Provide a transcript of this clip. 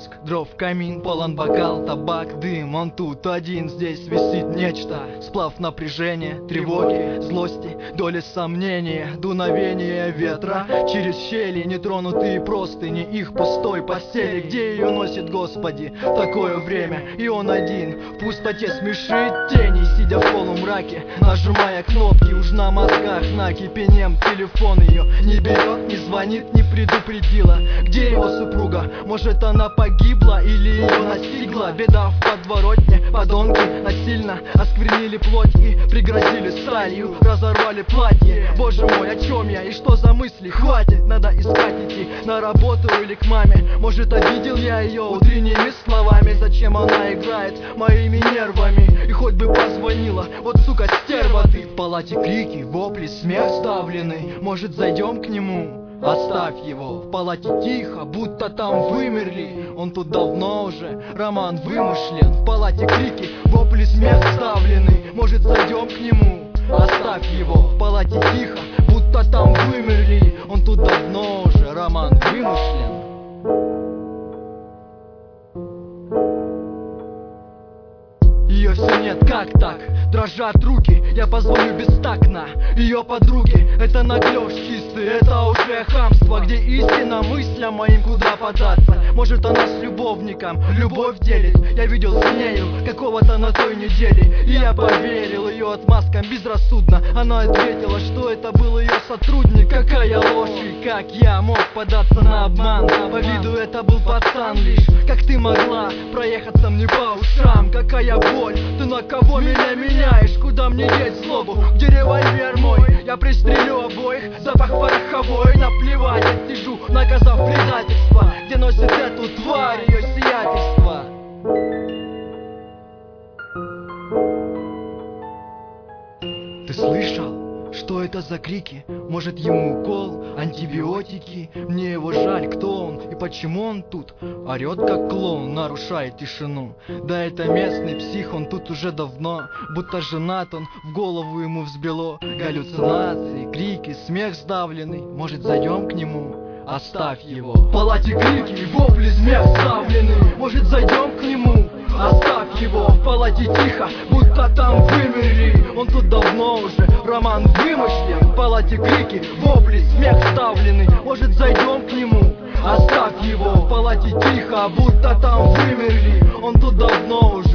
треск дров, камин, полон бокал, табак, дым. Он тут один, здесь висит нечто. Сплав напряжения, тревоги, злости, доли сомнения, дуновения ветра. Через щели нетронутые простыни, их пустой постели. Где ее носит, Господи, в такое время? И он один в пустоте смешит тени, сидя в полумраке, нажимая кнопки. Уж на мозгах накипением телефон ее не берет, не звонит, не предупредила. Где его супруга? Может, она погибла или ее настигла беда в подворотне? Подонки насильно осквернили плоть и пригрозили сталью, разорвали платье. Боже мой, о чем я и что за мысли? Хватит, надо искать, идти на работу или к маме. Может, обидел я ее утренними словами? Зачем она играет моими нервами? И хоть бы позвонила, вот сука стерва ты. В палате крики, вопли, смех сдавленный. Может, зайдем к нему? Оставь его, в палате тихо, будто там вымерли. Он тут давно уже, роман вымышлен. В палате крики, вопли, смех вставлены. Может, зайдем к нему? Оставь его, в палате тихо, будто там вымерли. Он тут давно уже, роман вымышлен. Ее все нет, как так? Дрожат руки, я позвоню бестактно ее подруге. Это наглёж чистый, это уже хамство. Где истина мыслям моим, куда податься? Может, она с любовником любовь делит? Я видел с нею какого-то на той неделе, и я поверил ее отмазкам безрассудно. Она ответила, что это был ее сотрудник. Какая ложь, и как я мог податься на обман? По виду это был пацан лишь. Как ты могла проехаться мне по ушам? Какая боль, ты на кого меня меняешь? Куда мне деть злобу? Где револьвер мой? Я пристрелю обоих, запах пороховой. Наплевать, оттяжу, наказав предательство. Где носит эту тварь ее сиятельство? Ты слышал? Что это за крики? Может, ему укол, антибиотики? Мне его жаль, кто он и почему он тут? Орет как клоун, нарушает тишину. Да это местный псих, он тут уже давно. Будто женат он, в голову ему взбрело. Галлюцинации, крики, смех сдавленный. Может, зайдем к нему? Оставь его. В палате крики, вопли, смех сдавленный. Может, зайдем к нему? Оставь его. В палате тихо, будто там вымерли. Он тут давно уже, роман вымышлен. В палате крики, вопли, смех вставленный. Может, зайдем к нему? Оставь его. В палате тихо, будто там вымерли. Он тут давно уже.